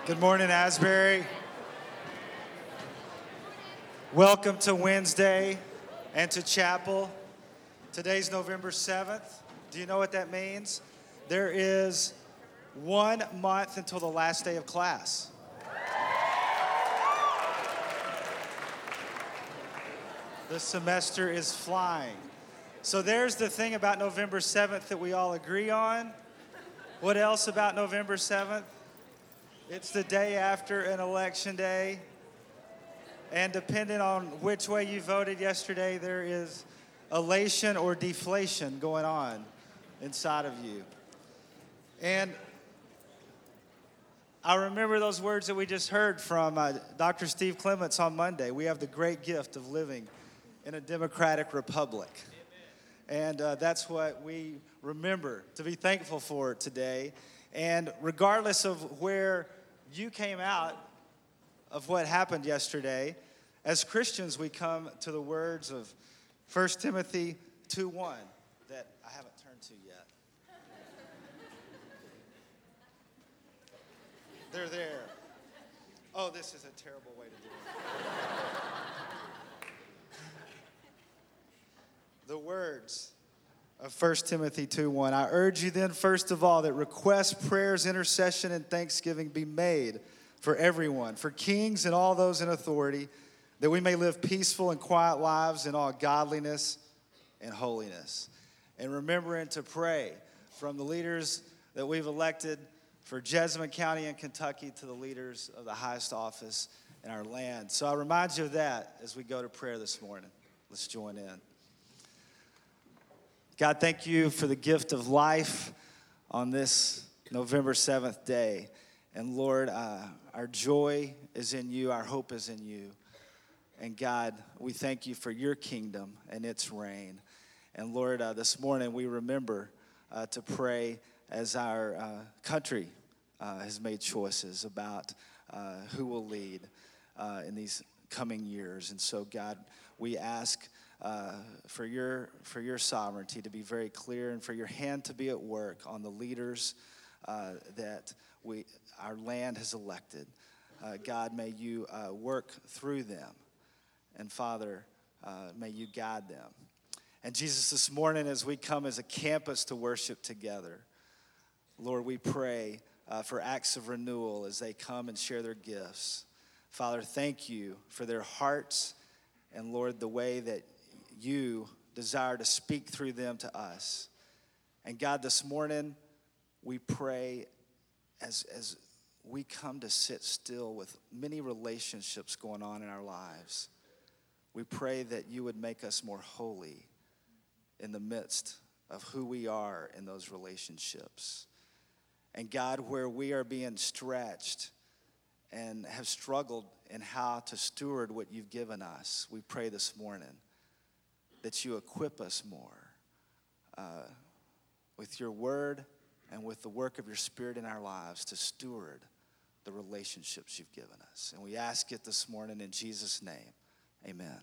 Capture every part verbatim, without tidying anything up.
Good morning, Asbury. Welcome to Wednesday and to chapel. Today's November seventh. Do you know what that means? There is one month until the last day of class. The semester is flying. So there's the thing about November seventh that we all agree on. What else about November seventh? It's the day after an election day. And depending on which way you voted yesterday, there is elation or deflation going on inside of you. And I remember those words that we just heard from uh, Doctor Steve Clements on Monday. We have the great gift of living in a democratic republic. Amen. And uh, that's what we remember to be thankful for today. And regardless of where you came out of what happened yesterday, as Christians, we come to the words of First Timothy two one that I haven't turned to yet. They're there. Oh, this is a terrible way to do it. The words of First Timothy two one. I urge you then, first of all, that requests, prayers, intercession, and thanksgiving be made for everyone, for kings and all those in authority, that we may live peaceful and quiet lives in all godliness and holiness. And remembering to pray from the leaders that we've elected for Jessamine County and Kentucky to the leaders of the highest office in our land. So I remind you of that as we go to prayer this morning. Let's join in. God, thank you for the gift of life on this November seventh day. And Lord, uh, our joy is in you, our hope is in you. And God, we thank you for your kingdom and its reign. And Lord, uh, this morning we remember uh, to pray as our uh, country uh, has made choices about uh, who will lead uh, in these coming years. And so, God, we ask Uh, for your for your sovereignty to be very clear and for your hand to be at work on the leaders uh, that we our land has elected. Uh, God, may you uh, work through them. And Father, uh, may you guide them. And Jesus, this morning as we come as a campus to worship together, Lord, we pray uh, for acts of renewal as they come and share their gifts. Father, thank you for their hearts and, Lord, the way that you desire to speak through them to us. And God, this morning, we pray as, as we come to sit still with many relationships going on in our lives, we pray that you would make us more holy in the midst of who we are in those relationships. And God, where we are being stretched and have struggled in how to steward what you've given us, we pray this morning that you equip us more uh, with your word and with the work of your Spirit in our lives to steward the relationships you've given us. And we ask it this morning in Jesus' name. Amen.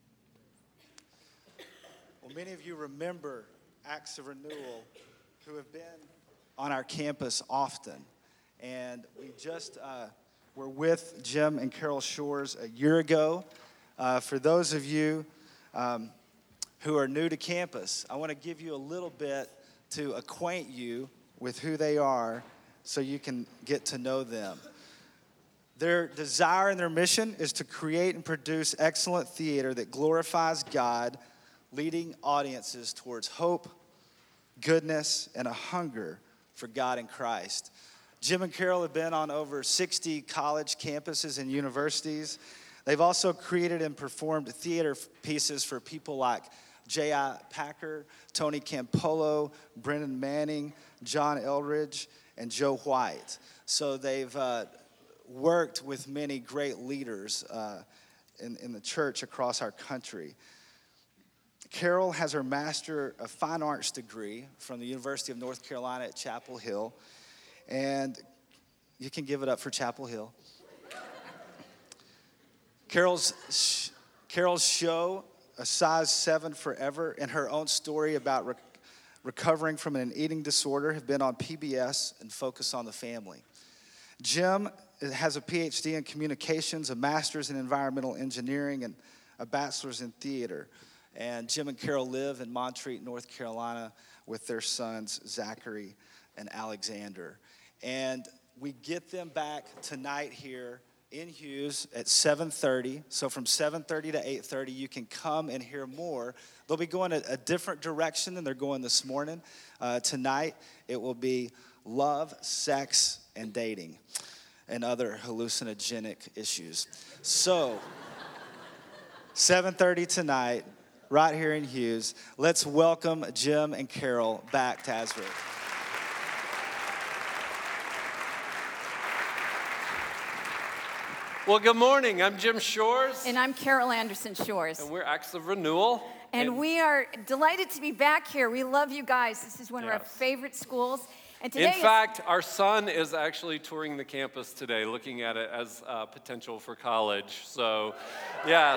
Well, many of you remember Acts of Renewal who have been on our campus often. And we just uh, were with Jim and Carol Shores a year ago. Uh, for those of you um, who are new to campus, I want to give you a little bit to acquaint you with who they are so you can get to know them. Their desire and their mission is to create and produce excellent theater that glorifies God, leading audiences towards hope, goodness, and a hunger for God and Christ. Jim and Carol have been on over sixty college campuses and universities. They've also created and performed theater pieces for people like J I Packer, Tony Campolo, Brendan Manning, John Eldridge, and Joe White. So they've uh, worked with many great leaders uh, in, in the church across our country. Carol has her Master of Fine Arts degree from the University of North Carolina at Chapel Hill. And you can give it up for Chapel Hill. Carol's, Carol's show, A Size seven Forever, and her own story about rec- recovering from an eating disorder have been on P B S and Focus on the Family. Jim has a P H D in communications, a master's in environmental engineering, and a bachelor's in theater. And Jim and Carol live in Montreat, North Carolina, with their sons, Zachary and Alexander. And we get them back tonight here in Hughes at seven thirty. So from seven thirty to eight thirty, you can come and hear more. They'll be going a, a different direction than they're going this morning. Uh, tonight, it will be love, sex, and dating, and other hallucinogenic issues. So, seven thirty tonight, right here in Hughes. Let's welcome Jim and Carol back to Asbury. Well, good morning. I'm Jim Shores. And I'm Carol Anderson Shores. And we're Acts of Renewal. And, and we are delighted to be back here. We love you guys. This is one yes. of our favorite schools. And today In fact, is... our son is actually touring the campus today, looking at it as uh, potential for college. So, yes.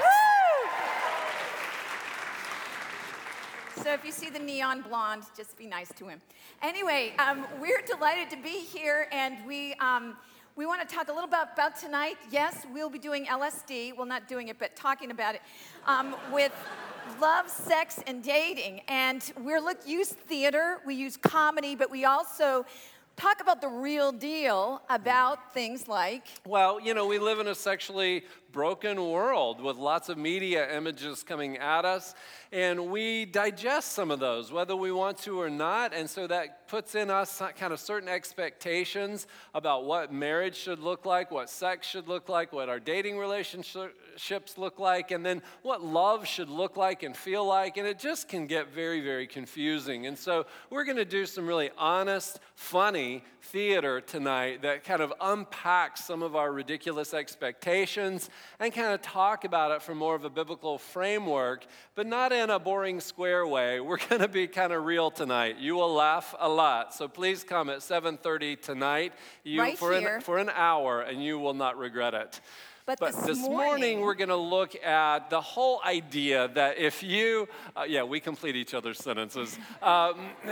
So if you see the neon blonde, just be nice to him. Anyway, um, we're delighted to be here, and we... Um, We want to talk a little bit about tonight. Yes, we'll be doing L S D. Well, not doing it, but talking about it um, with love, sex, and dating. And we're look use theater, we use comedy, but we also talk about the real deal about things like... Well, you know, we live in a sexually broken world with lots of media images coming at us, and we digest some of those, whether we want to or not, and so that puts in us kind of certain expectations about what marriage should look like, what sex should look like, what our dating relationships look like, and then what love should look like and feel like, and it just can get very, very confusing. And so we're going to do some really honest, funny theater tonight that kind of unpacks some of our ridiculous expectations and kind of talk about it from more of a biblical framework, but not in a boring square way. We're going to be kind of real tonight. You will laugh a lot. So please come at seven thirty tonight you, right for, here. an, for an hour, and you will not regret it. But, but this, this morning, morning, we're going to look at the whole idea that if you, uh, yeah, we complete each other's sentences. Um,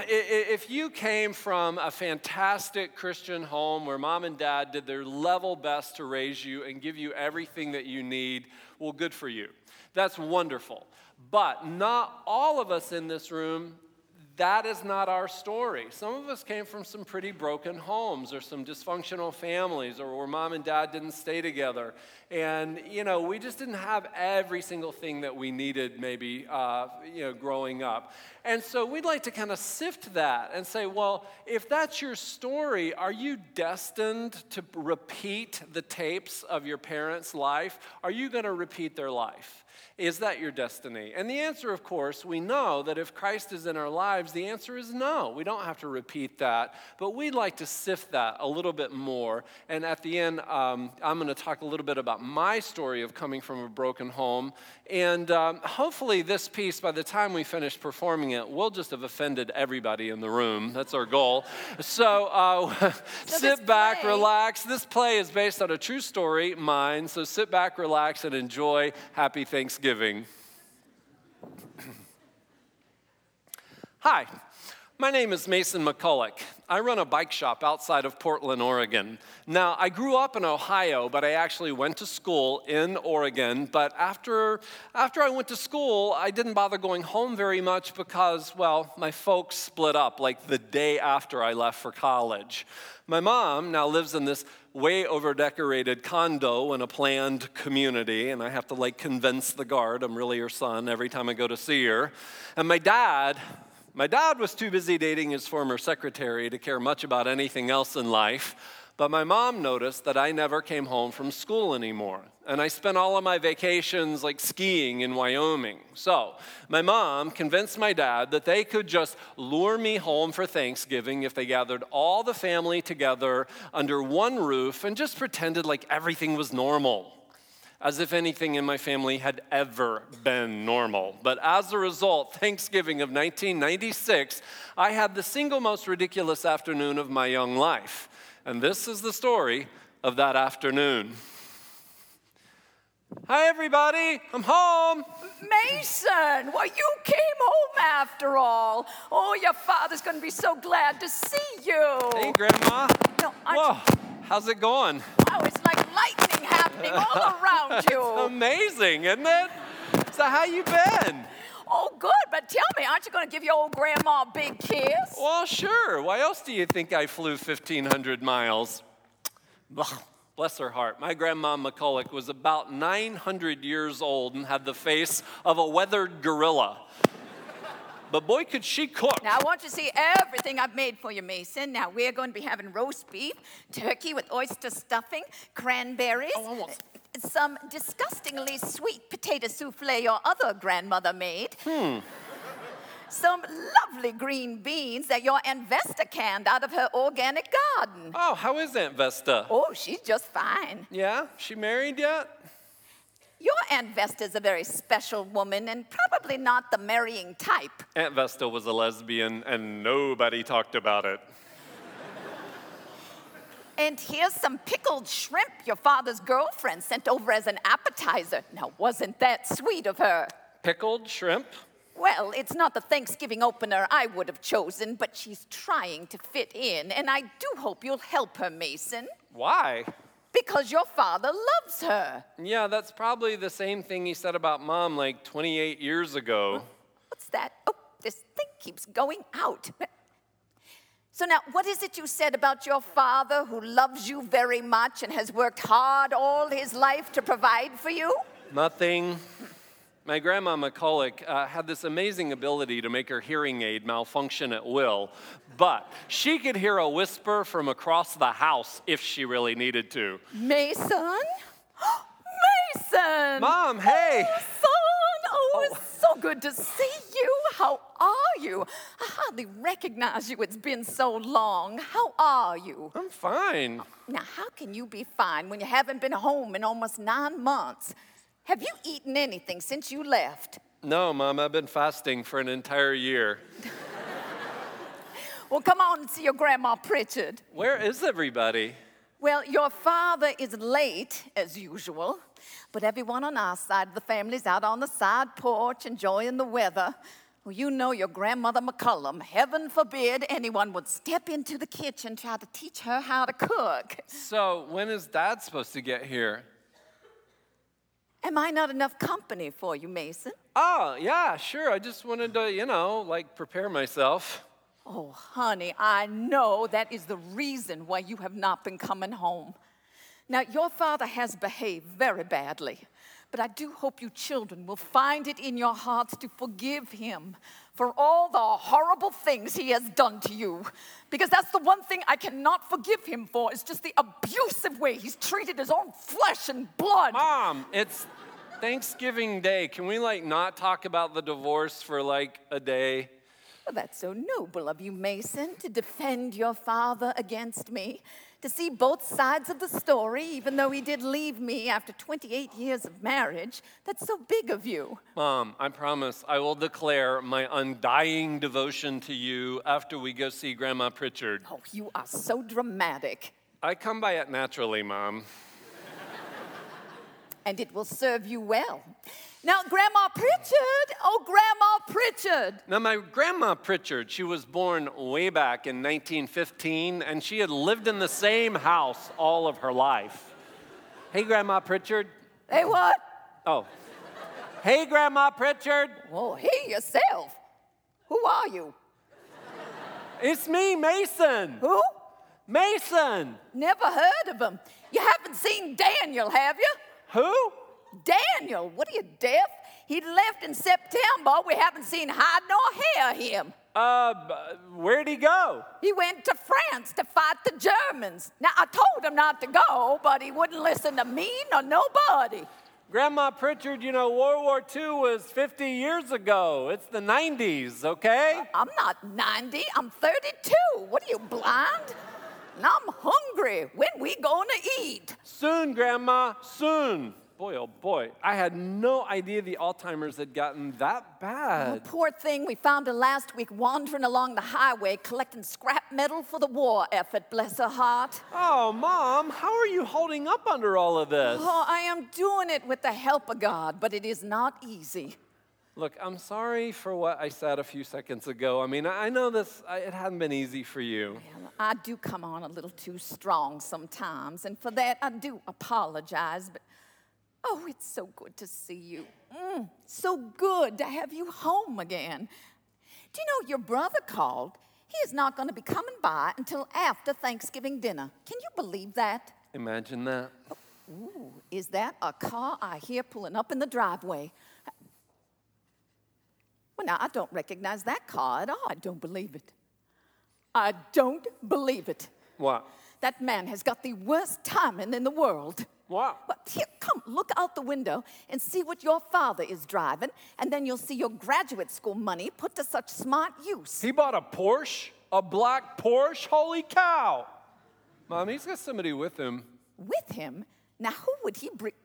if you came from a fantastic Christian home where mom and dad did their level best to raise you and give you everything that you need, well, good for you. That's wonderful. But not all of us in this room, that is not our story. Some of us came from some pretty broken homes or some dysfunctional families or where mom and dad didn't stay together. And, you know, we just didn't have every single thing that we needed maybe, uh, you know, growing up. And so we'd like to kind of sift that and say, well, if that's your story, are you destined to repeat the tapes of your parents' life? Are you going to repeat their life? Is that your destiny? And the answer, of course, we know that if Christ is in our lives, the answer is no. We don't have to repeat that, but we'd like to sift that a little bit more. And at the end, um, I'm going to talk a little bit about my story of coming from a broken home. And um, hopefully this piece, by the time we finish performing it, we'll just have offended everybody in the room. That's our goal. So, uh, so sit back, play. relax. This play is based on a true story, mine. So sit back, relax, and enjoy. Happy Thanksgiving. Hi, my name is Mason McCulloch. I run a bike shop outside of Portland, Oregon. Now, I grew up in Ohio, but I actually went to school in Oregon. But after, after I went to school, I didn't bother going home very much because, well, my folks split up like the day after I left for college. My mom now lives in this way over-decorated condo in a planned community, and I have to, like, convince the guard I'm really her son every time I go to see her. And my dad... My dad was too busy dating his former secretary to care much about anything else in life, but my mom noticed that I never came home from school anymore, and I spent all of my vacations like skiing in Wyoming. So my mom convinced my dad that they could just lure me home for Thanksgiving if they gathered all the family together under one roof and just pretended like everything was normal, as if anything in my family had ever been normal. But as a result, Thanksgiving of nineteen ninety-six, I had the single most ridiculous afternoon of my young life. And this is the story of that afternoon. Hi, everybody. I'm home. Mason, well, you came home after all. Oh, your father's going to be so glad to see you. Hey, Grandma. No, Whoa. How's it going? Wow, it's like lightning happening all around you. Amazing, isn't it? So how you been? Oh, good, but tell me, aren't you going to give your old grandma a big kiss? Well, sure. Why else do you think I flew fifteen hundred miles? Bless her heart. My grandma McCulloch was about nine hundred years old and had the face of a weathered gorilla. But boy, could she cook. Now, I want you to see everything I've made for you, Mason. Now, we're going to be having roast beef, turkey with oyster stuffing, cranberries, Oh, I want- some disgustingly sweet potato souffle your other grandmother made. Hmm. Some lovely green beans that your Aunt Vesta canned out of her organic garden. Oh, how is Aunt Vesta? Oh, she's just fine. Yeah? She married yet? Your Aunt Vesta's a very special woman and probably not the marrying type. Aunt Vesta was a lesbian and nobody talked about it. And here's some pickled shrimp your father's girlfriend sent over as an appetizer. Now, wasn't that sweet of her? Pickled shrimp? Well, it's not the Thanksgiving opener I would have chosen, but she's trying to fit in, and I do hope you'll help her, Mason, Why? because your father loves her. Yeah, that's probably the same thing he said about Mom like twenty-eight years ago. What's that? Oh, this thing keeps going out. So now, what is it you said about your father who loves you very much and has worked hard all his life to provide for you? Nothing. My grandma McCulloch uh, had this amazing ability to make her hearing aid malfunction at will, but she could hear a whisper from across the house if she really needed to. Mason? Mason! Mom, hey! Oh, son! Oh, it's so good to see you. How are you? I hardly recognize you. It's been so long. How are you? I'm fine. Now, how can you be fine when you haven't been home in almost nine months? Have you eaten anything since you left? No, Mom, I've been fasting for an entire year. Well, come on and see your Grandma Pritchard. Where is everybody? Well, your father is late, as usual, but everyone on our side of the family's out on the side porch enjoying the weather. Well, you know your grandmother McCullum. Heaven forbid anyone would step into the kitchen and try to teach her how to cook. So, when is Dad supposed to get here? Am I not enough company for you, Mason? Oh, yeah, sure. I just wanted to, you know, like prepare myself. Oh, honey, I know that is the reason why you have not been coming home. Now, your father has behaved very badly, but I do hope you children will find it in your hearts to forgive him for all the horrible things he has done to you. Because that's the one thing I cannot forgive him for, is just the abusive way he's treated his own flesh and blood. Mom, it's Thanksgiving Day. Can we, like, not talk about the divorce for, like, a day? Well, that's so noble of you, Mason, to defend your father against me, to see both sides of the story, even though he did leave me after twenty-eight years of marriage. That's so big of you. Mom, I promise I will declare my undying devotion to you after we go see Grandma Pritchard. Oh, you are so dramatic. I come by it naturally, Mom. And it will serve you well. Now, Grandma Pritchard, oh, Grandma Pritchard. Now, my grandma Pritchard, she was born way back in nineteen fifteen, and she had lived in the same house all of her life. Hey, Grandma Pritchard. Hey, what? Oh. Hey, Grandma Pritchard. Oh, hey, yourself. Who are you? It's me, Mason. Who? Mason. Never heard of him. You haven't seen Daniel, have you? Who? Daniel, what are you, deaf? He left in September. We haven't seen hide nor hair of him. Uh, b- where'd he go? He went to France to fight the Germans. Now, I told him not to go, but he wouldn't listen to me nor nobody. Grandma Pritchard, you know, World War Two was fifty years ago. It's the nineties, okay? I'm not ninety, I'm thirty-two. What are you, blind? And I'm hungry. When we gonna eat? Soon, Grandma, soon. Boy, oh boy, I had no idea the Alzheimer's had gotten that Oh, bad. poor thing, we found her last week wandering along the highway collecting scrap metal for the war effort, bless her heart. Oh, Mom, how are you holding up under all of this? Oh, I am doing it with the help of God, but it is not easy. Look, I'm sorry for what I said a few seconds ago. I mean, I know this, I- it hadn't been easy for you. Well, I do come on a little too strong sometimes, and for that I do apologize, but oh, it's so good to see you. Mm, so good to have you home again. Do you know your brother called? He is not going to be coming by until after Thanksgiving dinner. Can you believe that? Imagine that. Ooh, is that a car I hear pulling up in the driveway? Well, now, I don't recognize that car at all. I don't believe it. I don't believe it. What? That man has got the worst timing in the world. What? But here, come, look out the window and see what your father is driving, and then you'll see your graduate school money put to such smart use. He bought a Porsche? A black Porsche? Holy cow! Mom, he's got somebody with him. With him? Now, who would he bring?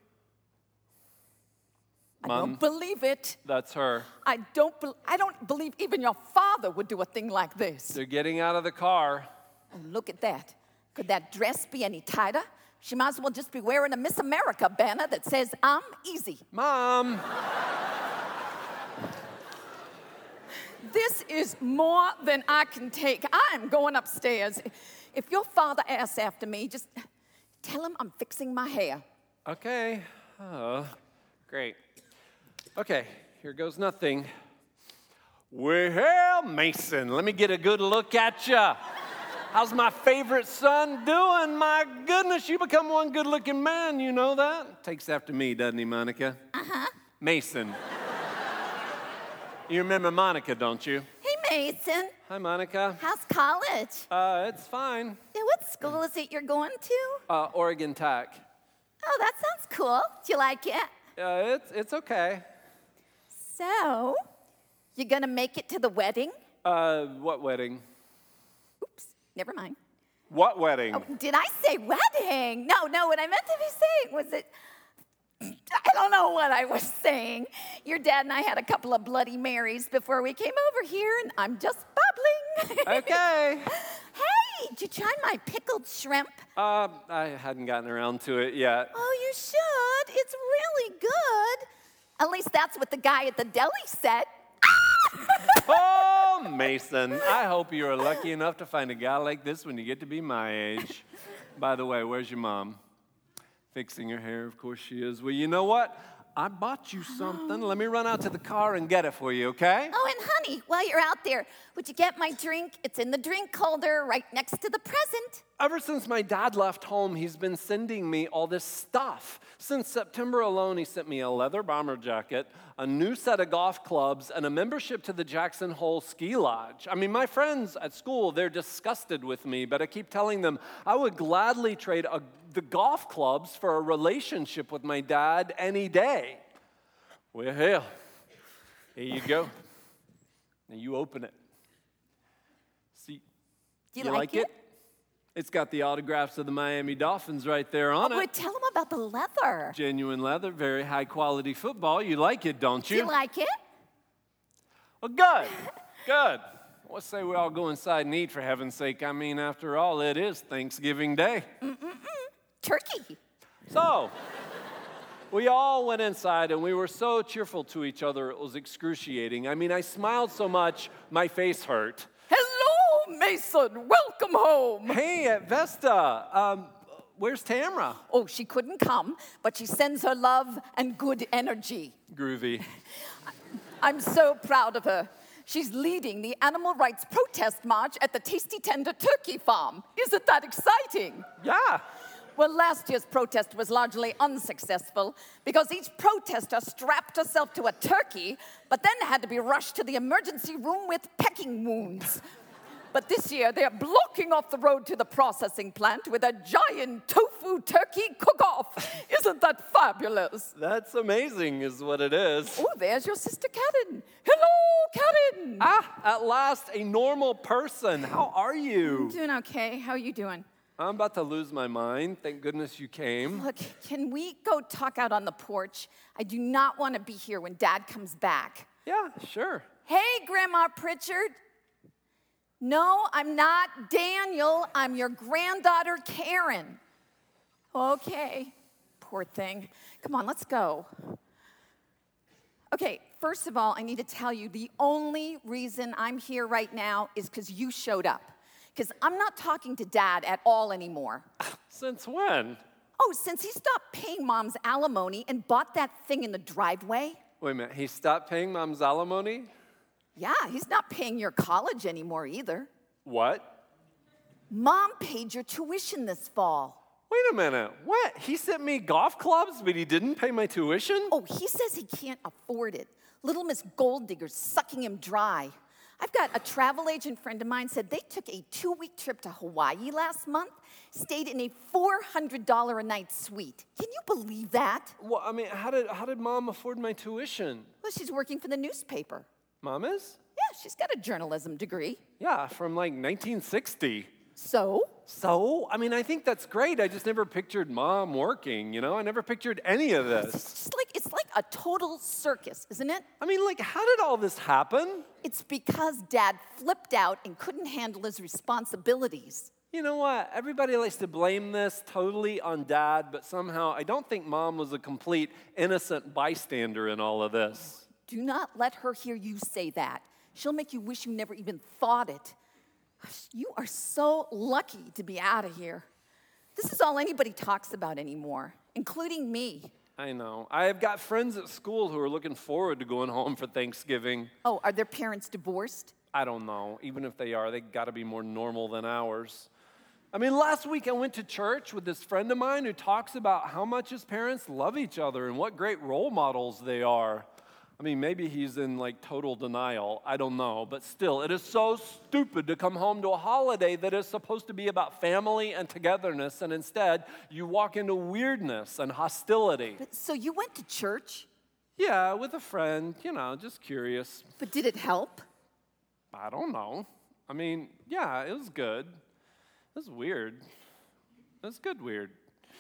I Mom, don't believe it. That's her. I don't, be- I don't believe even your father would do a thing like this. They're getting out of the car. Oh, look at that. Could that dress be any tighter? She might as well just be wearing a Miss America banner that says, I'm easy. Mom! This is more than I can take. I'm going upstairs. If your father asks after me, just tell him I'm fixing my hair. Okay. Oh, great. Okay, here goes nothing. Well, Mason, let me get a good look at ya. How's my favorite son doing? My goodness, you become one good-looking man, you know that? Takes after me, doesn't he, Monica? Uh-huh. Mason. You remember Monica, don't you? Hey, Mason. Hi, Monica. How's college? Uh, it's fine. Yeah, what school is it you're going to? Uh, Oregon Tech. Oh, that sounds cool. Do you like it? Uh, it's, it's okay. So, you gonna make it to the wedding? Uh, what wedding? Oops, never mind. What wedding? Oh, did I say wedding? No, no, what I meant to be saying was that, I don't know what I was saying. Your dad and I had a couple of Bloody Marys before we came over here, and I'm just bubbling. Okay. Hey, did you try my pickled shrimp? Uh, I hadn't gotten around to it yet. Oh, you should. It's really good. At least that's what the guy at the deli said. Oh, Mason, I hope you are lucky enough to find a guy like this when you get to be my age. By the way, where's your mom? Fixing her hair, of course she is. Well, you know what? I bought you something. Let me run out to the car and get it for you, okay? Oh, and honey, while you're out there, would you get my drink? It's in the drink holder right next to the present. Ever since my dad left home, he's been sending me all this stuff. Since September alone, he sent me a leather bomber jacket, a new set of golf clubs, and a membership to the Jackson Hole Ski Lodge. I mean, my friends at school, they're disgusted with me, but I keep telling them I would gladly trade a, the golf clubs for a relationship with my dad any day. Well, hell, here you go. Now you open it. See, Do you, you like, like it? it? It's got the autographs of the Miami Dolphins right there on oh, it. But tell them about the leather. Genuine leather, very high quality football. You like it, don't you? Do you like it? Well, good, good. Let's say we all go inside and eat, for heaven's sake. I mean, after all, it is Thanksgiving Day. Mm-mm-mm. Turkey. So, we all went inside, and we were so cheerful to each other, it was excruciating. I mean, I smiled so much, my face hurt. Hello, Mason. Welcome home. Hey, at Vesta, um, where's Tamra? Oh, she couldn't come, but she sends her love and good energy. Groovy. I'm so proud of her. She's leading the animal rights protest march at the Tasty Tender Turkey Farm. Isn't that exciting? Yeah. Well, last year's protest was largely unsuccessful because each protester strapped herself to a turkey, but then had to be rushed to the emergency room with pecking wounds. But this year, they're blocking off the road to the processing plant with a giant tofu turkey cook-off. Isn't that fabulous? That's amazing, is what it is. Oh, there's your sister, Karen. Hello, Karen. Ah, at last, a normal person. How are you? I'm doing okay. How are you doing? I'm about to lose my mind. Thank goodness you came. Look, can we go talk out on the porch? I do not want to be here when Dad comes back. Yeah, sure. Hey, Grandma Pritchard. No, I'm not Daniel. I'm your granddaughter, Karen. Okay. Poor thing. Come on, let's go. Okay, First of all, I need to tell you the only reason I'm here right now is because you showed up. Because I'm not talking to Dad at all anymore. Since when? Oh, since he stopped paying Mom's alimony and bought that thing in the driveway. Wait a minute, he stopped paying Mom's alimony? Yeah, he's not paying your college anymore either. What? Mom paid your tuition this fall. Wait a minute, what? He sent me golf clubs, but he didn't pay my tuition? Oh, he says he can't afford it. Little Miss Gold Digger's sucking him dry. I've got a travel agent friend of mine said they took a two-week trip to Hawaii last month, stayed in a four hundred dollars a night suite. Can you believe that? Well, I mean, how did, how did Mom afford my tuition? Well, she's working for the newspaper. Mom is? Yeah, she's got a journalism degree. Yeah, from like nineteen sixty. So? So? I mean, I think that's great. I just never pictured Mom working, you know? I never pictured any of this. It's just like, it's like a total circus, isn't it? I mean, like, how did all this happen? It's because Dad flipped out and couldn't handle his responsibilities. You know what? Everybody likes to blame this totally on Dad, but somehow I don't think Mom was a complete innocent bystander in all of this. Do not let her hear you say that. She'll make you wish you never even thought it. You are so lucky to be out of here. This is all anybody talks about anymore, including me. I know. I've got friends at school who are looking forward to going home for Thanksgiving. Oh, are their parents divorced? I don't know. Even if they are, they got to be more normal than ours. I mean, last week I went to church with this friend of mine who talks about how much his parents love each other and what great role models they are. I mean, maybe he's in like total denial. I don't know. But still, it is so stupid to come home to a holiday that is supposed to be about family and togetherness, and instead you walk into weirdness and hostility. But, so you went to church? Yeah, with a friend, you know, just curious. But did it help? I don't know. I mean, yeah, it was good. It was weird. It was good weird.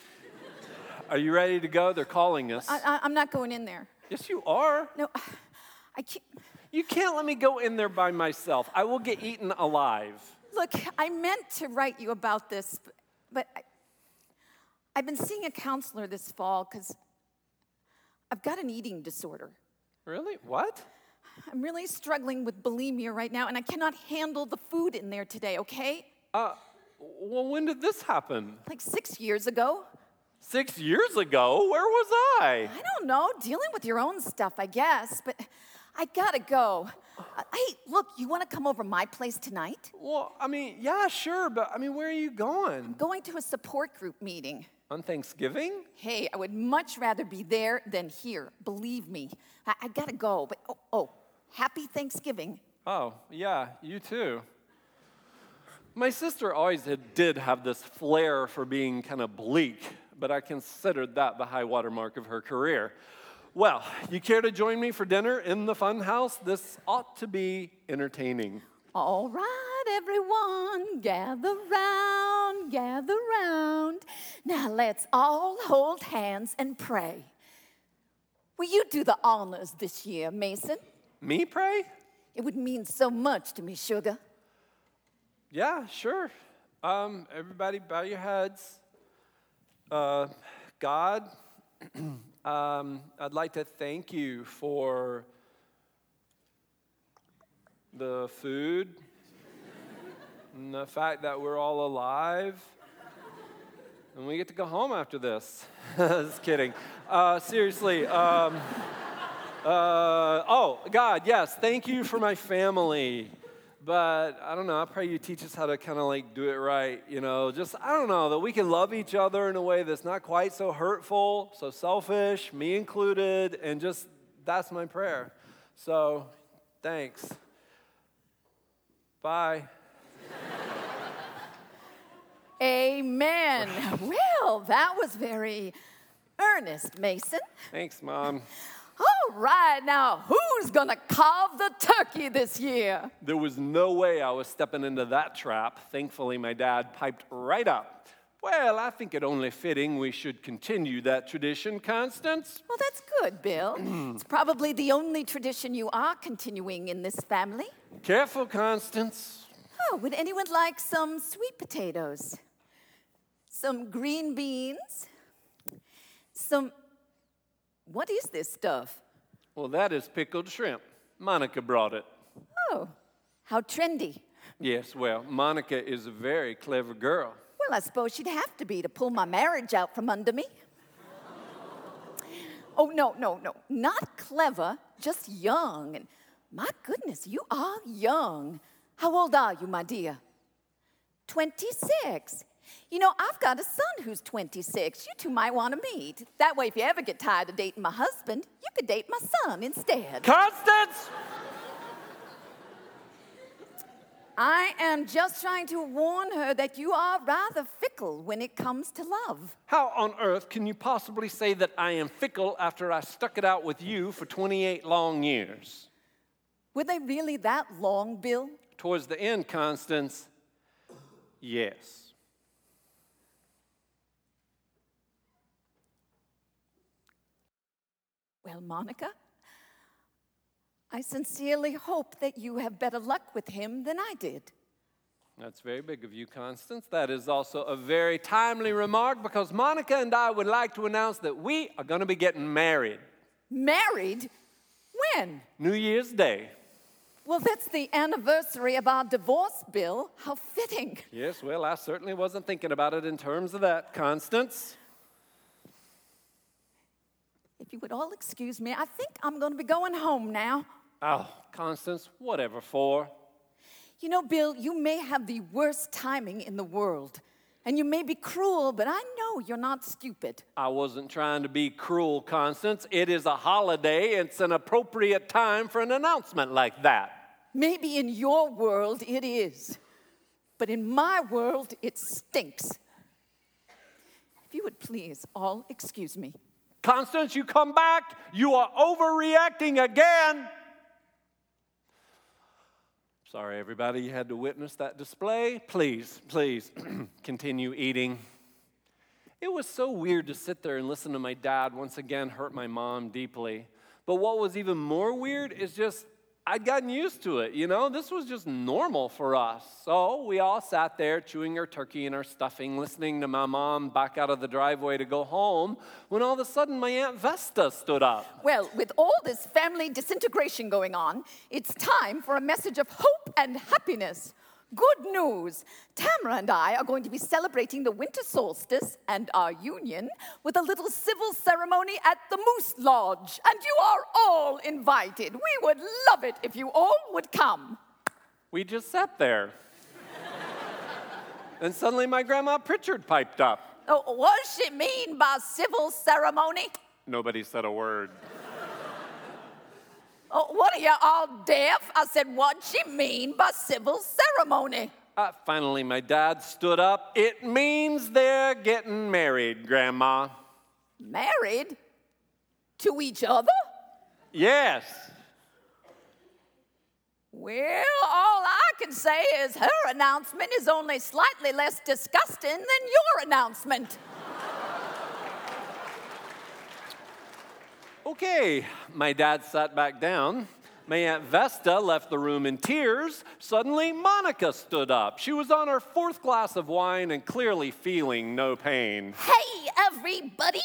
Are you ready to go? They're calling us. I, I, I'm not going in there. Yes, you are. No, I can't. You can't let me go in there by myself. I will get eaten alive. Look, I meant to write you about this, but, but I, I've been seeing a counselor this fall because I've got an eating disorder. Really? What? I'm really struggling with bulimia right now, and I cannot handle the food in there today, okay? Uh, well, when did this happen? Like six years ago. Six years ago? Where was I? I don't know, dealing with your own stuff, I guess, but I gotta go. Uh, hey, look, you wanna come over my place tonight? Well, I mean, yeah, sure, but I mean, where are you going? I'm going to a support group meeting. On Thanksgiving? Hey, I would much rather be there than here, believe me. I, I gotta go, but oh, oh, happy Thanksgiving. Oh, yeah, you too. My sister always had, did have this flair for being kind of bleak, but I considered that the high water mark of her career. Well, you care to join me for dinner in the fun house? This ought to be entertaining. All right, everyone, gather round, gather round. Now let's all hold hands and pray. Will you do the honors this year, Mason? Me pray? It would mean so much to me, sugar. Yeah, sure. Um, everybody bow your heads. Uh, God, um, I'd like to thank you for the food and the fact that we're all alive and we get to go home after this. Just kidding. Uh, seriously. Um, uh, oh, God, yes, thank you for my family. But I don't know, I pray you teach us how to kind of like do it right, you know, just, I don't know, that we can love each other in a way that's not quite so hurtful, so selfish, me included, and just, that's my prayer. So, thanks. Bye. Amen. Well, that was very earnest, Mason. Thanks, Mom. All right, now who's gonna carve the turkey this year? There was no way I was stepping into that trap. Thankfully, my dad piped right up. Well, I think it only fitting we should continue that tradition, Constance. Well, that's good, Bill. It's probably the only tradition you are continuing in this family. Careful, Constance. Oh, would anyone like some sweet potatoes? Some green beans? Some... What is this stuff? Well, that is pickled shrimp. Monica brought it. Oh, how trendy. Yes, well, Monica is a very clever girl. Well, I suppose she'd have to be to pull my marriage out from under me. Oh, no, no, no. Not clever, just young. And my goodness, you are young. How old are you, my dear? twenty-six. You know, I've got a son who's twenty-six. You two might want to meet. That way, if you ever get tired of dating my husband, you could date my son instead. Constance! I am just trying to warn her that you are rather fickle when it comes to love. How on earth can you possibly say that I am fickle after I stuck it out with you for twenty-eight long years? Were they really that long, Bill? Towards the end, Constance, yes. Well, Monica, I sincerely hope that you have better luck with him than I did. That's very big of you, Constance. That is also a very timely remark because Monica and I would like to announce that we are going to be getting married. Married? When? New Year's Day. Well, that's the anniversary of our divorce, Bill. How fitting. Yes, well, I certainly wasn't thinking about it in terms of that, Constance. If you would all excuse me, I think I'm going to be going home now. Oh, Constance, whatever for. You know, Bill, you may have the worst timing in the world. And you may be cruel, but I know you're not stupid. I wasn't trying to be cruel, Constance. It is a holiday. It's an appropriate time for an announcement like that. Maybe in your world it is. But in my world, it stinks. If you would please all excuse me. Constance, you come back. You are overreacting again. Sorry, everybody, you had to witness that display. Please, please, continue eating. It was so weird to sit there and listen to my dad once again hurt my mom deeply. But what was even more weird is just I'd gotten used to it, you know? This was just normal for us. So we all sat there chewing our turkey and our stuffing, listening to my mom back out of the driveway to go home, when all of a sudden my Aunt Vesta stood up. Well, with all this family disintegration going on, it's time for a message of hope and happiness. Good news. Tamara and I are going to be celebrating the winter solstice and our union with a little civil ceremony at the Moose Lodge. And you are all invited. We would love it if you all would come. We just sat there. And suddenly my grandma Pritchard piped up. Oh, what does she mean by civil ceremony? Nobody said a word. Oh, what are you all deaf? I said, what'd she mean by civil ceremony? Uh, finally, my dad stood up. It means they're getting married, Grandma. Married? To each other? Yes. Well, all I can say is her announcement is only slightly less disgusting than your announcement. Okay, my dad sat back down. My Aunt Vesta left the room in tears. Suddenly, Monica stood up. She was on her fourth glass of wine and clearly feeling no pain. Hey, everybody.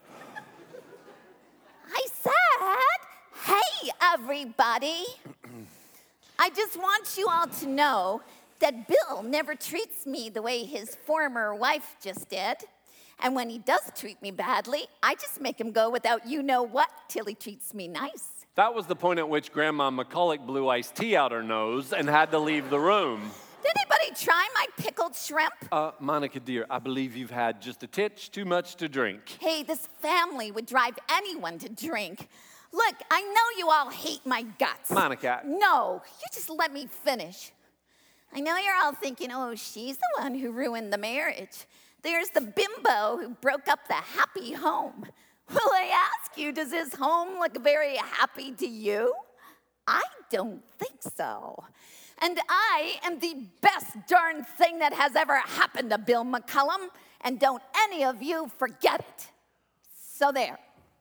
I said, hey, everybody. I just want you all to know that Bill never treats me the way his former wife just did. And when he does treat me badly, I just make him go without you-know-what till he treats me nice. That was the point at which Grandma McCulloch blew iced tea out her nose and had to leave the room. Did anybody try my pickled shrimp? Uh, Monica, dear, I believe you've had just a titch too much to drink. Hey, this family would drive anyone to drink. Look, I know you all hate my guts. Monica. No, you just let me finish. I know you're all thinking, oh, she's the one who ruined the marriage. There's the bimbo who broke up the happy home. Well, I ask you, does his home look very happy to you? I don't think so. And I am the best darn thing that has ever happened to Bill McCullum, and don't any of you forget it. So there.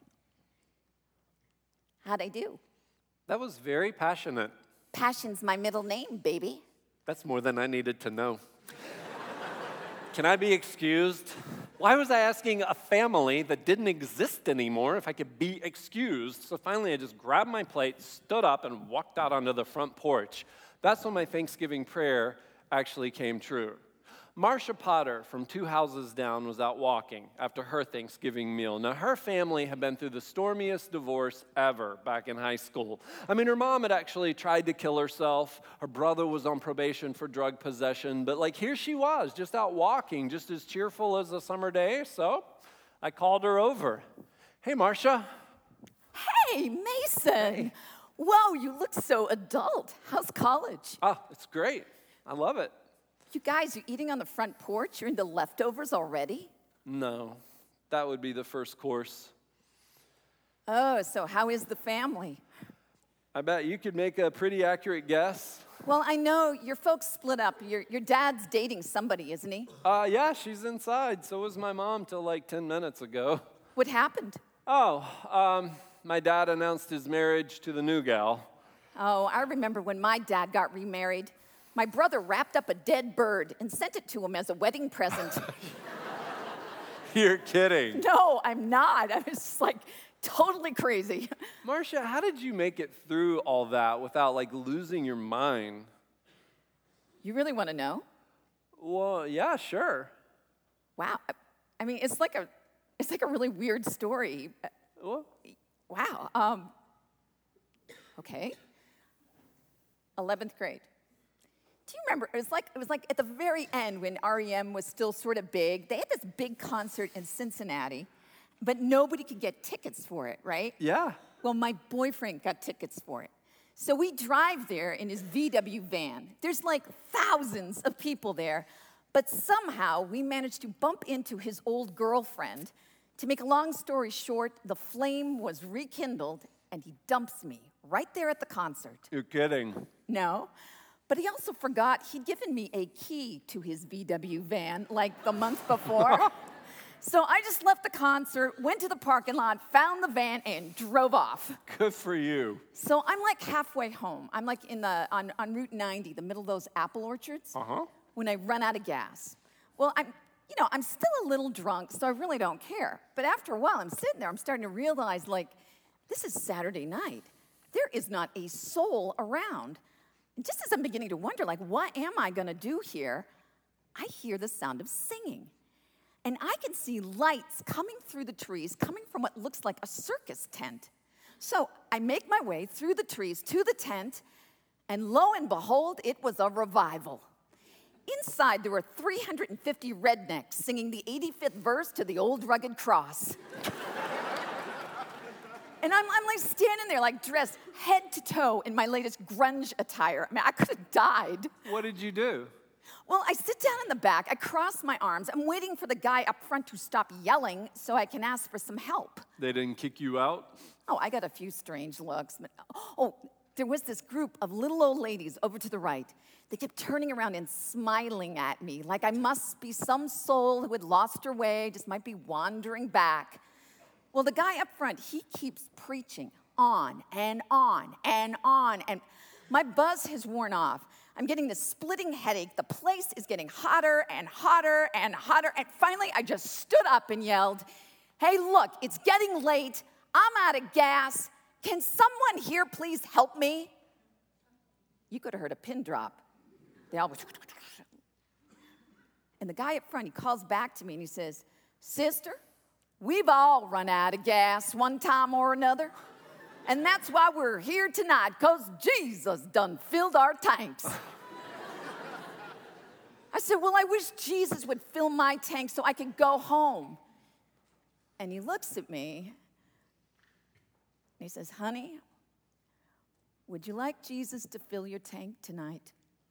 How'd I do? That was very passionate. Passion's my middle name, baby. That's more than I needed to know. Can I be excused? Why was I asking a family that didn't exist anymore if I could be excused? So finally, I just grabbed my plate, stood up, and walked out onto the front porch. That's when my Thanksgiving prayer actually came true. Marcia Potter from two houses down was out walking after her Thanksgiving meal. Now, her family had been through the stormiest divorce ever back in high school. I mean, her mom had actually tried to kill herself. Her brother was on probation for drug possession. But, like, here she was, just out walking, just as cheerful as a summer day. So I called her over. Hey, Marcia. Hey, Mason. Whoa, you look so adult. How's college? Oh, it's great. I love it. You guys, you're eating on the front porch? You're into leftovers already? No, that would be the first course. Oh, so how is the family? I bet you could make a pretty accurate guess. Well, I know your folks split up. Your, your dad's dating somebody, isn't he? Uh, yeah, she's inside. So was my mom till like ten minutes ago. What happened? Oh, um, my dad announced his marriage to the new gal. Oh, I remember when my dad got remarried. My brother wrapped up a dead bird and sent it to him as a wedding present. You're kidding. No, I'm not. I was just like totally crazy. Marcia, how did you make it through all that without like losing your mind? You really want to know? Well, yeah, sure. Wow. I mean, it's like a it's like a really weird story. Well, Wow. Um, okay. eleventh grade. Do you remember? It was like it was like at the very end when R E M was still sort of big. They had this big concert in Cincinnati, but nobody could get tickets for it, right? yeah. Well, my boyfriend got tickets for it. So we drive there in his V W van. There's like thousands of people there, but somehow we managed to bump into his old girlfriend. To make a long story short, the flame was rekindled and he dumps me right there at the concert. You're kidding. No. But he also forgot he'd given me a key to his V W van like the month before. So I just left the concert, went to the parking lot, found the van, and drove off. Good for you. So I'm like halfway home. I'm like in the on, on Route ninety, the middle of those apple orchards, Uh-huh. when I run out of gas. Well, I'm you know, I'm still a little drunk, so I really don't care. But after a while, I'm sitting there, I'm starting to realize, like, this is Saturday night. There is not a soul around. And just as I'm beginning to wonder, like, what am I going to do here? I hear the sound of singing. And I can see lights coming through the trees, coming from what looks like a circus tent. So I make my way through the trees to the tent, and lo and behold, it was a revival. Inside, there were three hundred fifty rednecks singing the eighty-fifth verse to the Old Rugged Cross. And I'm, I'm like standing there, like dressed head to toe in my latest grunge attire. I mean, I could have died. What did you do? Well, I sit down in the back, I cross my arms, I'm waiting for the guy up front to stop yelling so I can ask for some help. They didn't kick you out? Oh, I got a few strange looks. But, oh, there was this group of little old ladies over to the right. They kept turning around and smiling at me like I must be some soul who had lost her way, just might be wandering back. Well, the guy up front, he keeps preaching on and on and on, and my buzz has worn off. I'm getting this splitting headache. The place is getting hotter and hotter and hotter, and finally I just stood up and yelled, "Hey, look, it's getting late. I'm out of gas. Can someone here please help me?" You could have heard a pin drop. They all went, and the guy up front, he calls back to me and he says, "Sister, we've all run out of gas one time or another. And that's why we're here tonight, because Jesus done filled our tanks." I said, "Well, I wish Jesus would fill my tank so I could go home." And he looks at me and he says, "Honey, would you like Jesus to fill your tank tonight?"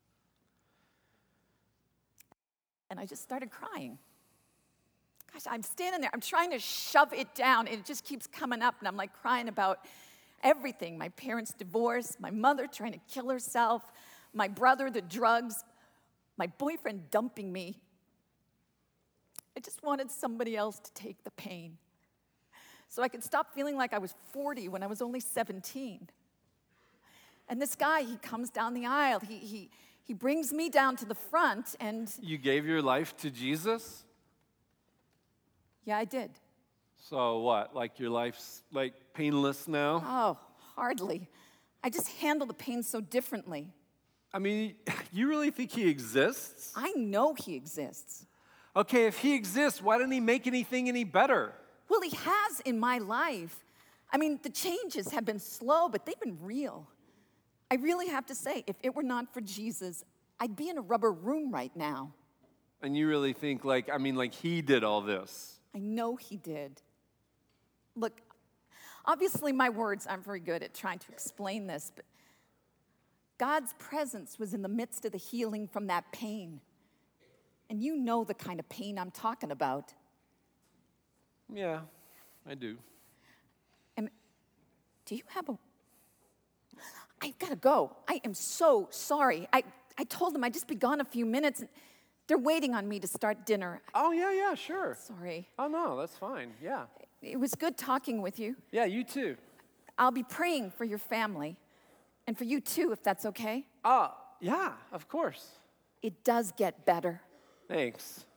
And I just started crying. Gosh, I'm standing there, I'm trying to shove it down, and it just keeps coming up, and I'm like crying about everything. My parents' divorce, my mother trying to kill herself, my brother, the drugs, my boyfriend dumping me. I just wanted somebody else to take the pain so I could stop feeling like I was forty when I was only seventeen. And this guy, he comes down the aisle. He, he, He brings me down to the front, and You gave your life to Jesus? yeah, I did. So what, like your life's like painless now? Oh, hardly. I just handle the pain so differently. I mean, you really think he exists? I know he exists. Okay, if he exists, why didn't he make anything any better? Well, he has in my life. I mean, the changes have been slow, but they've been real. I really have to say, if it were not for Jesus, I'd be in a rubber room right now. And you really think like, I mean, like he did all this? I know he did. Look, obviously my words aren't very good at trying to explain this, but God's presence was in the midst of the healing from that pain. And you know the kind of pain I'm talking about. Yeah, I do. And do you have a... I've got to go. I am so sorry. I, I told them I'd just be gone a few minutes. And they're waiting on me to start dinner. Oh, yeah, yeah, sure. Sorry. Oh, no, that's fine. Yeah. It was good talking with you. Yeah, you too. I'll be praying for your family. And for you too, if that's okay. Uh, yeah, of course. It does get better. Thanks.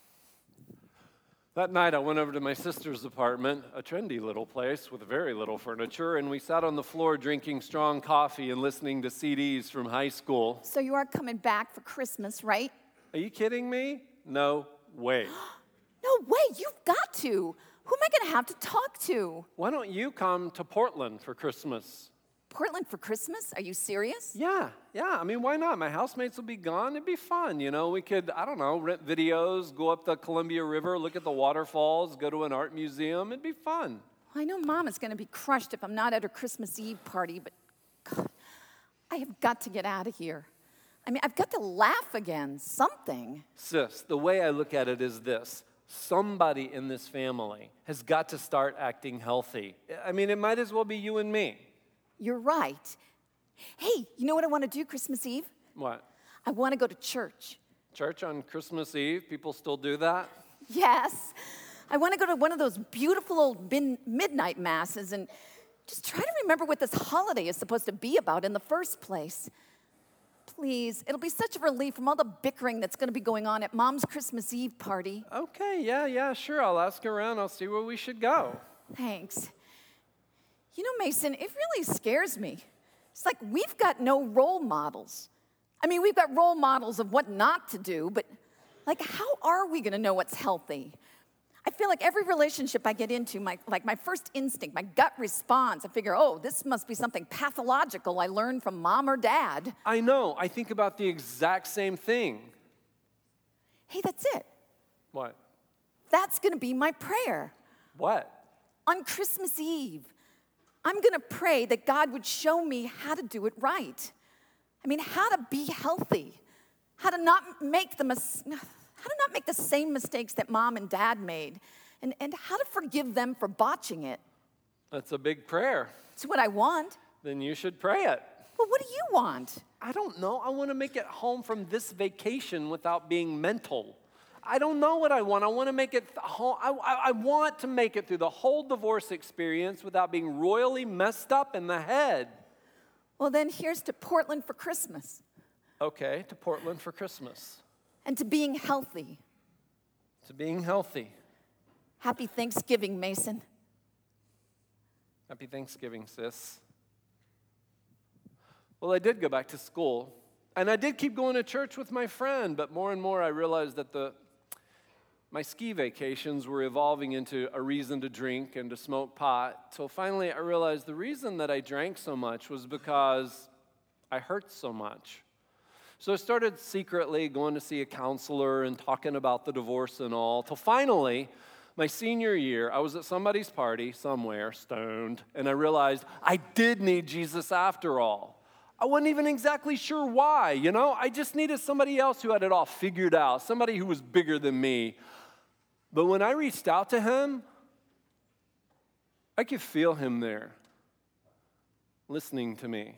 That night, I went over to my sister's apartment, a trendy little place with very little furniture, and we sat on the floor drinking strong coffee and listening to C Ds from high school. So you are coming back for Christmas, right? Are you kidding me? No way. No way, you've got to. Who am I going to have to talk to? Why don't you come to Portland for Christmas? Portland for Christmas? Are you serious? Yeah, yeah. I mean, why not? My housemates will be gone. It'd be fun. You know, we could, I don't know, rent videos, go up the Columbia River, look at the waterfalls, go to an art museum. It'd be fun. I know Mom is going to be crushed if I'm not at her Christmas Eve party, but God, I have got to get out of here. I mean, I've got to laugh again, something. Sis, the way I look at it is this. Somebody in this family has got to start acting healthy. I mean, it might as well be you and me. You're right. Hey, you know what I want to do Christmas Eve? What? I want to go to church. Church on Christmas Eve? People still do that? Yes. I want to go to one of those beautiful old min- midnight masses and just try to remember what this holiday is supposed to be about in the first place. Please, it'll be such a relief from all the bickering that's going to be going on at Mom's Christmas Eve party. Okay, yeah, yeah, sure. I'll ask around. I'll see where we should go. Thanks. You know, Mason, it really scares me. It's like we've got no role models. I mean, we've got role models of what not to do, but like, how are we going to know what's healthy? I feel like every relationship I get into, my, like my first instinct, my gut response, I figure, oh, this must be something pathological I learned from Mom or Dad. I know. I think about the exact same thing. Hey, that's it. What? That's going to be my prayer. What? On Christmas Eve, I'm going to pray that God would show me how to do it right. I mean, how to be healthy, how to not make the mis- how to not make the same mistakes that Mom and Dad made, and, and how to forgive them for botching it. That's a big prayer. It's what I want. Then you should pray it. Well, what do you want? I don't know. I want to make it home from this vacation without being mental. I don't know what I want. I want to make it home. I, I, I want to make it through the whole divorce experience without being royally messed up in the head. Well, then here's to Portland for Christmas. Okay, to Portland for Christmas. And to being healthy. To being healthy. Happy Thanksgiving, Mason. Happy Thanksgiving, sis. Well, I did go back to school, and I did keep going to church with my friend, but more and more I realized that the my ski vacations were evolving into a reason to drink and to smoke pot. So finally I realized the reason that I drank so much was because I hurt so much. So I started secretly going to see a counselor and talking about the divorce and all, till finally, my senior year, I was at somebody's party somewhere, stoned, and I realized I did need Jesus after all. I wasn't even exactly sure why, you know? I just needed somebody else who had it all figured out, somebody who was bigger than me. But when I reached out to him, I could feel him there, listening to me,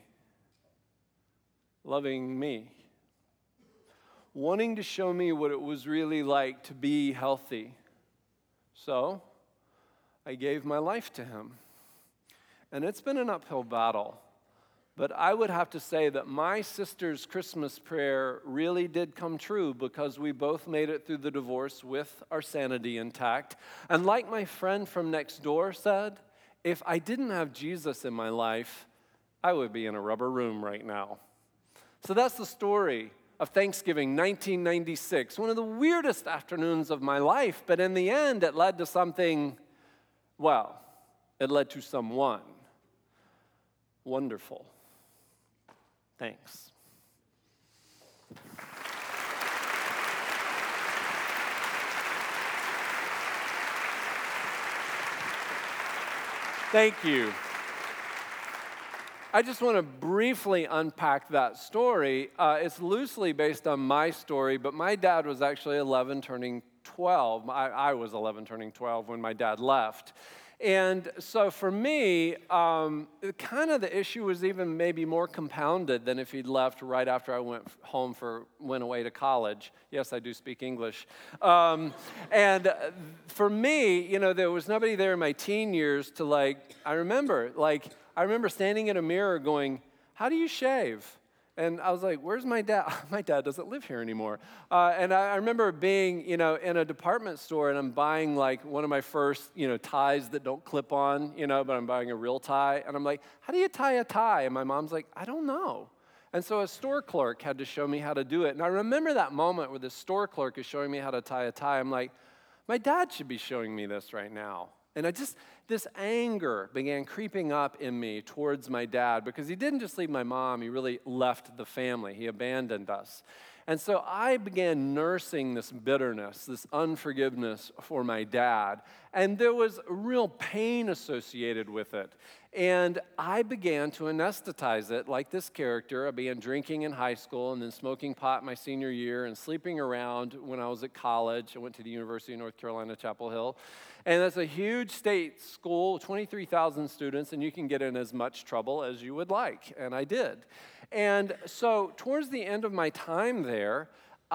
loving me, wanting to show me what it was really like to be healthy. So I gave my life to him. And it's been an uphill battle. But I would have to say that my sister's Christmas prayer really did come true because we both made it through the divorce with our sanity intact. And like my friend from next door said, if I didn't have Jesus in my life, I would be in a rubber room right now. So that's the story of Thanksgiving nineteen ninety-six, one of the weirdest afternoons of my life, but in the end it led to something, well, it led to someone wonderful. Thanks. Thank you. I just want to briefly unpack that story. Uh, it's loosely based on my story, but my dad was actually eleven turning twelve. I, I was eleven turning twelve when my dad left. And so for me, um, kind of the issue was even maybe more compounded than if he'd left right after I went home for, went away to college. Yes, I do speak English. Um, and for me, you know, there was nobody there in my teen years to like, I remember, like, I remember standing in a mirror going, how do you shave? And I was like, where's my dad? My dad doesn't live here anymore. Uh, and I, I remember being, you know, in a department store and I'm buying like one of my first, you know, ties that don't clip on, you know, but I'm buying a real tie. And I'm like, how do you tie a tie? And my mom's like, I don't know. And so a store clerk had to show me how to do it. And I remember that moment where the store clerk is showing me how to tie a tie. I'm like, my dad should be showing me this right now. And I just, this anger began creeping up in me towards my dad because he didn't just leave my mom, he really left the family. He abandoned us. And so I began nursing this bitterness, this unforgiveness for my dad. And there was real pain associated with it. And I began to anesthetize it like this character. I began drinking in high school and then smoking pot my senior year and sleeping around when I was at college. I went to the University of North Carolina, Chapel Hill. And that's a huge state school, twenty-three thousand students, and you can get in as much trouble as you would like, and I did. And so towards the end of my time there,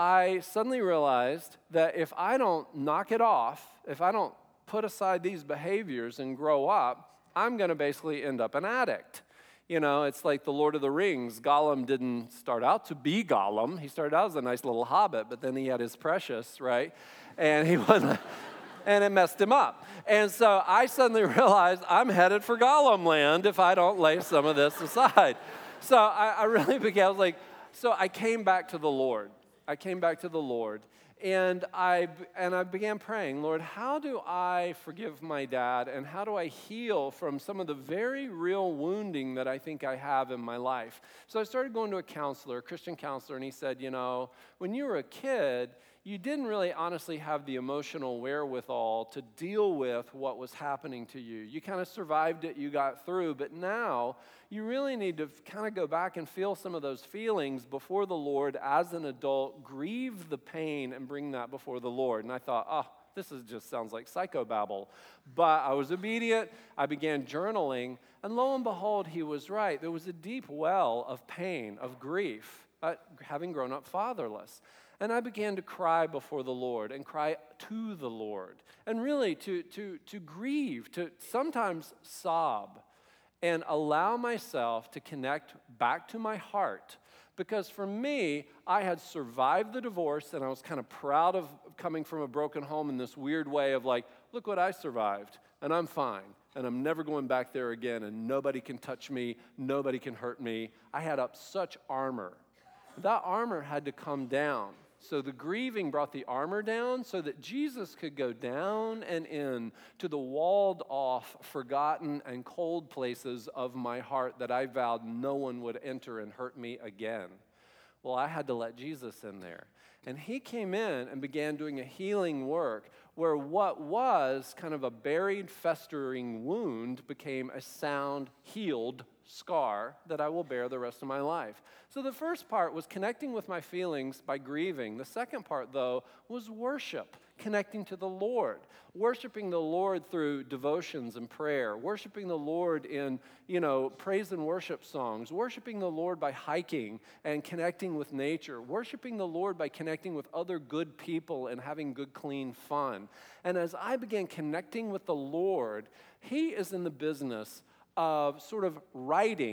I suddenly realized that if I don't knock it off, if I don't put aside these behaviors and grow up, I'm going to basically end up an addict. You know, it's like the Lord of the Rings. Gollum didn't start out to be Gollum. He started out as a nice little hobbit, but then he had his precious, right? And he wasn't... And it messed him up. And so I suddenly realized I'm headed for Gollum land if I don't lay some of this aside. So I, I really began, I was like, so I came back to the Lord. I came back to the Lord. And I, and I began praying, Lord, how do I forgive my dad? And how do I heal from some of the very real wounding that I think I have in my life? So I started going to a counselor, a Christian counselor, and he said, you know, when you were a kid, you didn't really honestly have the emotional wherewithal to deal with what was happening to you. You kind of survived it, you got through, but now you really need to kind of go back and feel some of those feelings before the Lord as an adult, grieve the pain and bring that before the Lord. And I thought, oh, this is just sounds like psychobabble. But I was obedient, I began journaling, and lo and behold, he was right. There was a deep well of pain, of grief, uh, having grown up fatherless. And I began to cry before the Lord and cry to the Lord and really to, to, to grieve, to sometimes sob and allow myself to connect back to my heart. Because for me, I had survived the divorce and I was kind of proud of coming from a broken home in this weird way of like, look what I survived and I'm fine and I'm never going back there again and nobody can touch me, nobody can hurt me. I had up such armor. That armor had to come down. So the grieving brought the armor down so that Jesus could go down and in to the walled off, forgotten, and cold places of my heart that I vowed no one would enter and hurt me again. Well, I had to let Jesus in there. And he came in and began doing a healing work where what was kind of a buried, festering wound became a sound, healed scar that I will bear the rest of my life. So the first part was connecting with my feelings by grieving. The second part, though, was worship, connecting to the Lord, worshiping the Lord through devotions and prayer, worshiping the Lord in, you know, praise and worship songs, worshiping the Lord by hiking and connecting with nature, worshiping the Lord by connecting with other good people and having good, clean fun. And as I began connecting with the Lord, he is in the business of sort of righting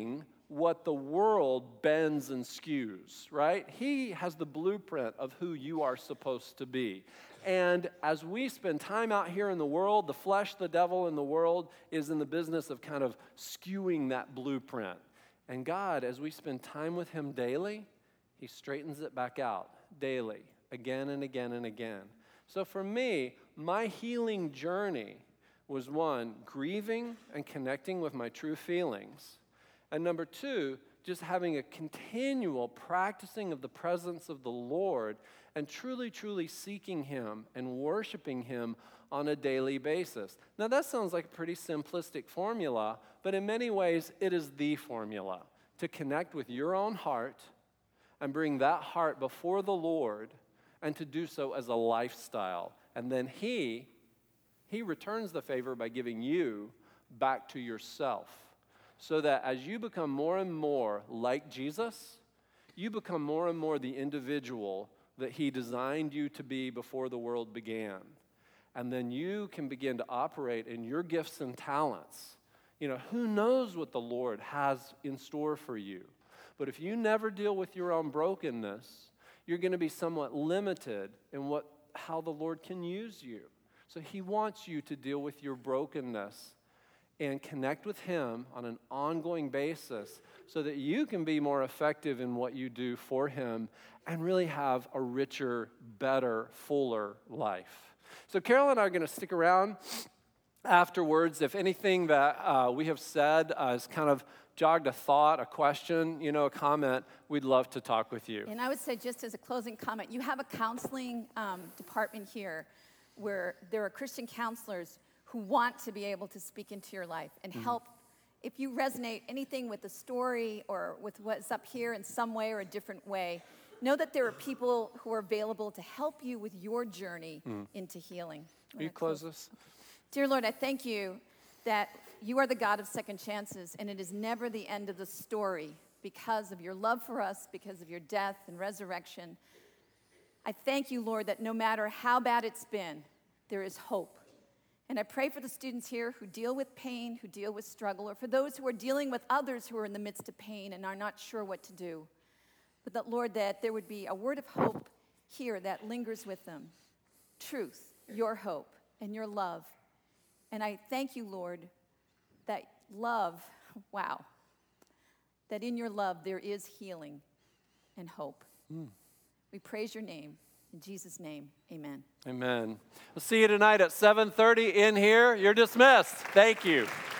what the world bends and skews, right? He has the blueprint of who you are supposed to be. And as we spend time out here in the world, the flesh, the devil in the world is in the business of kind of skewing that blueprint. And God, as we spend time with him daily, he straightens it back out daily, again and again and again. So for me, my healing journey was one, grieving and connecting with my true feelings. And number two, just having a continual practicing of the presence of the Lord and truly, truly seeking him and worshiping him on a daily basis. Now that sounds like a pretty simplistic formula, but in many ways it is the formula to connect with your own heart and bring that heart before the Lord and to do so as a lifestyle. And then he, he returns the favor by giving you back to yourself. So that as you become more and more like Jesus, you become more and more the individual that he designed you to be before the world began. And then you can begin to operate in your gifts and talents. You know, who knows what the Lord has in store for you? But if you never deal with your own brokenness, you're going to be somewhat limited in what how the Lord can use you. So he wants you to deal with your brokenness and connect with him on an ongoing basis so that you can be more effective in what you do for him and really have a richer, better, fuller life. So Carol and I are going to stick around afterwards. If anything that uh, we have said uh, has kind of jogged a thought, a question, you know, a comment, we'd love to talk with you. And I would say, just as a closing comment, you have a counseling um, department here where there are Christian counselors who want to be able to speak into your life and mm-hmm. help. If you resonate anything with the story or with what's up here in some way or a different way, know that there are people who are available to help you with your journey mm. into healing. Will you close this? Dear Lord, I thank you that you are the God of second chances, and it is never the end of the story because of your love for us, because of your death and resurrection. I thank you, Lord, that no matter how bad it's been, there is hope. And I pray for the students here who deal with pain, who deal with struggle, or for those who are dealing with others who are in the midst of pain and are not sure what to do. But that, Lord, that there would be a word of hope here that lingers with them. Truth, your hope, and your love. And I thank you, Lord, that love, wow, that in your love there is healing and hope. Mm. We praise your name. In Jesus' name, amen. Amen. We'll see you tonight at seven thirty in here. You're dismissed. Thank you.